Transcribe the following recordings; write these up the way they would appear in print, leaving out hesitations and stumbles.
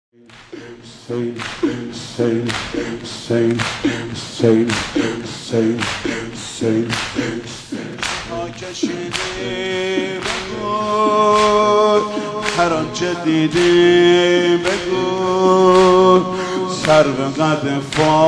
کشیدی بگو هر آنچه دیدی بگو سرو قد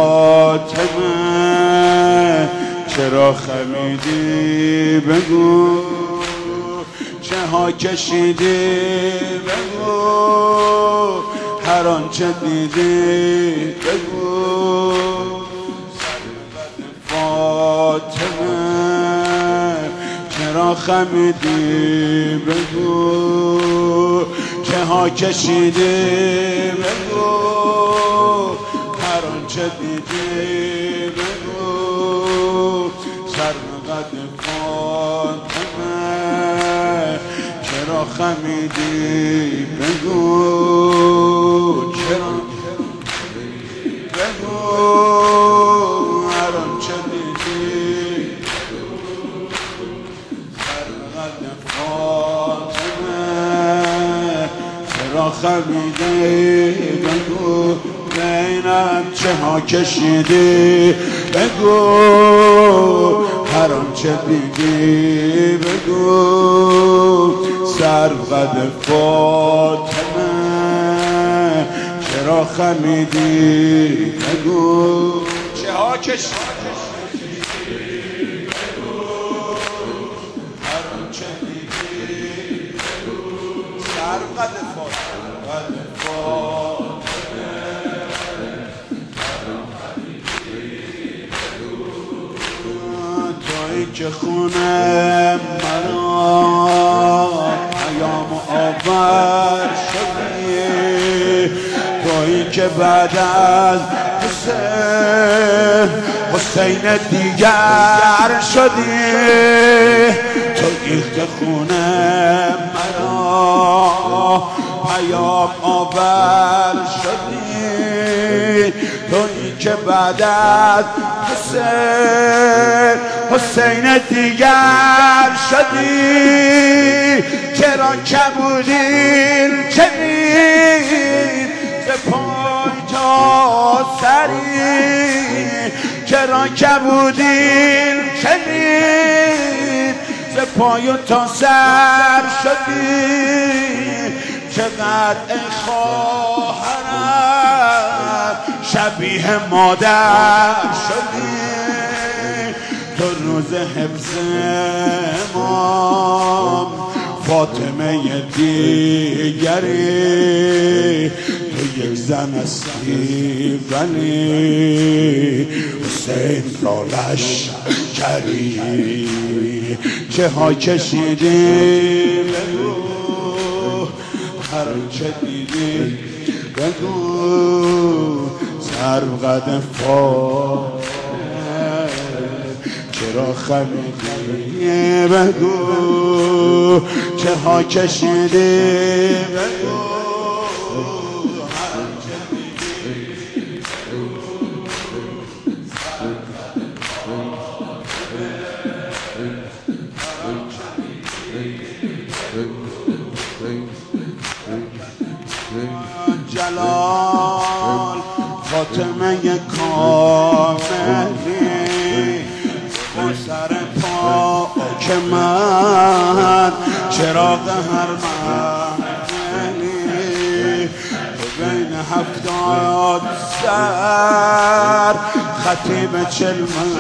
فاطمه چرا خمیدی بگو چه ها کشیدی بگو هر آنچه دیدی بگو سرو قد فاطمه چرا خمیدی بگو چه ها کشیدی بگو هر آنچه دیدی بگو سرو قد فاطمه چرا خمیدی بگو چرا بگو هر آنچه دیدی سرو قد فاطمه چرا خمیدی بگو بینم چه ها کشیدی بگو هر آنچه دیدی بگو سرو قد فاطمه چرا خمیدی بگو چه ها کشیدی بگو هر آنچه دیدی بگو سرو قد فاطمه که خونه مرا پیام آور شدی تویی که بعد از حسین دیگر شدی تویی که خونه مرا پیام آور شدی تویی که بعد از حسین دیگر شدی چرا کبودین چنین ز پای تا سری چرا کبودین چنین ز پای تا سر شدی چقدر ای خواهرم شبیه مادر شدی تو روز حفظ امام فاطمه دیگری تو یک زن هستی ولی حسین را لشکری چه ها کشیدی بگو هر چه دیدی بگو سرو قد فاطمه چرا خمیدی بگو چه ها کشیدی بگو هر چه دیدی جلال فاطمه کاملی سر پاک من چراغ هر منزلی بین 70 سر خطیب 40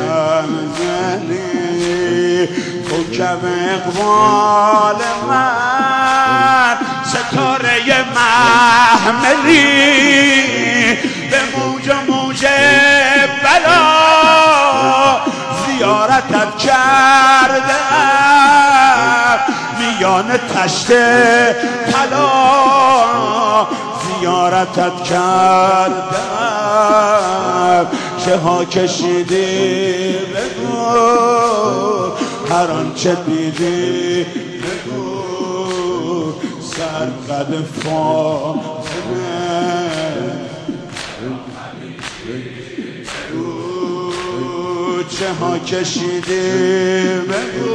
منزلی کوکب اقبال من ستاره محملی به موج بلا زیارتت کردم میان تشت طلا زیارتت کردم چه ها کشیدی بگو هر آنچه دیدی بگو سرو قد فاطمه چه ها کشیدی بگو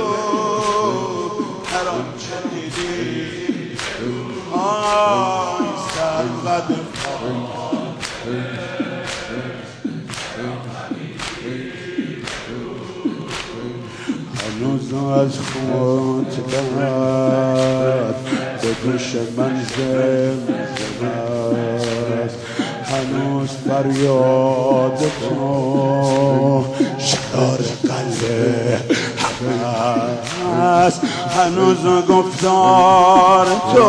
هر آنچه دیدی آی سرو هنوز از خود دارد به گوش من زمزمه است، هنوز فریاد تو شعار قلب همه است، هنوز گفتار تو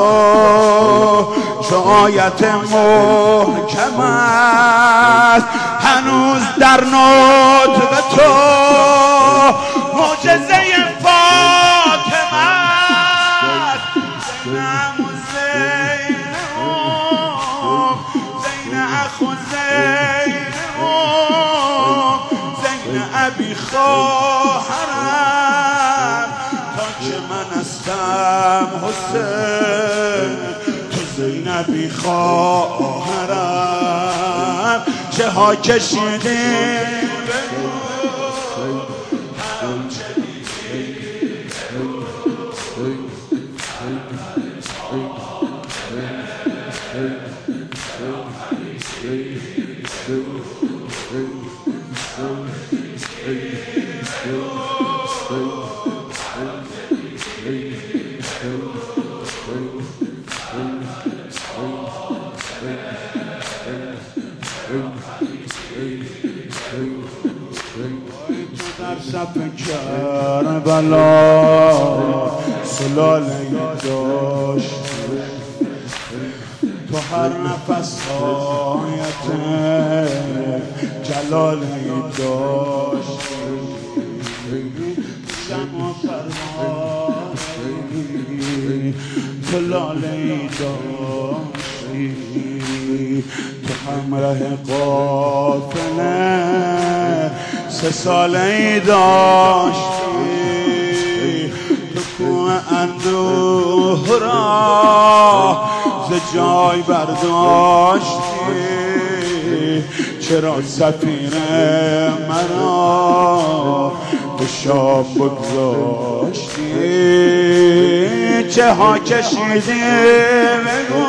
آیت محکم است، هنوز در نطق تو معجزه فاطمه است. زینب و زینب، زین اخ و زینب، زین ابی خواهرم، تا که من هستم حسین تو زینبی خواهرم. چه ها کشیدیم در صف کربلا سلاله داشت، تو هر نفس آیت جلاله داشت، شم و پروایی تو لاله داشتی، تو همراه قافله 3 ساله داشتی، تو کوه اندوه را ز جای برداشتی، چرا سفیر مرا به شام بگذاشتی؟ چه ها کشیدی بگو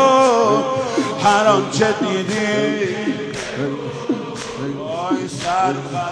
هر آنچه دیدی وای سر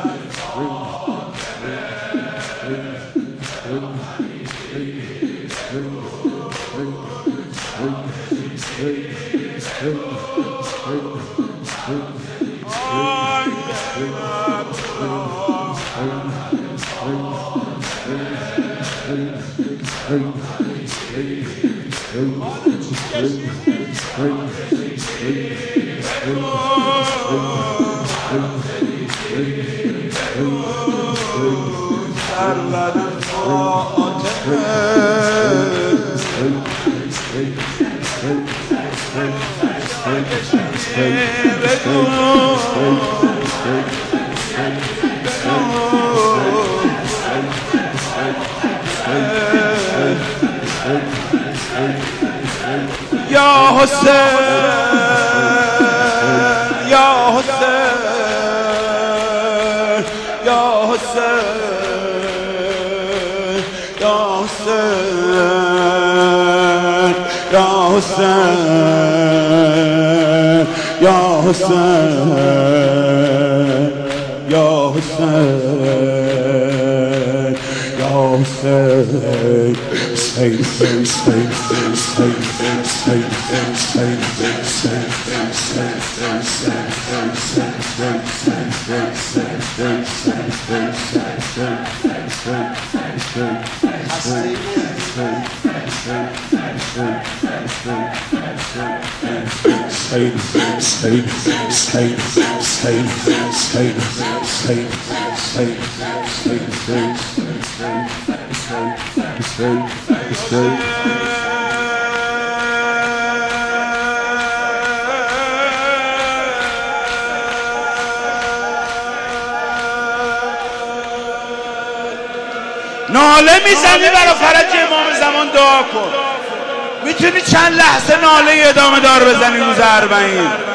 یا حسین یا حسین یا حسین یا حسین یا حسین یا حسین یا حسین یا حسین say say say say say say ناله میزنی برای فرج امام زمان دعا کن. میتونی چند لحظه ناله ادامه دار بزنی روز 40؟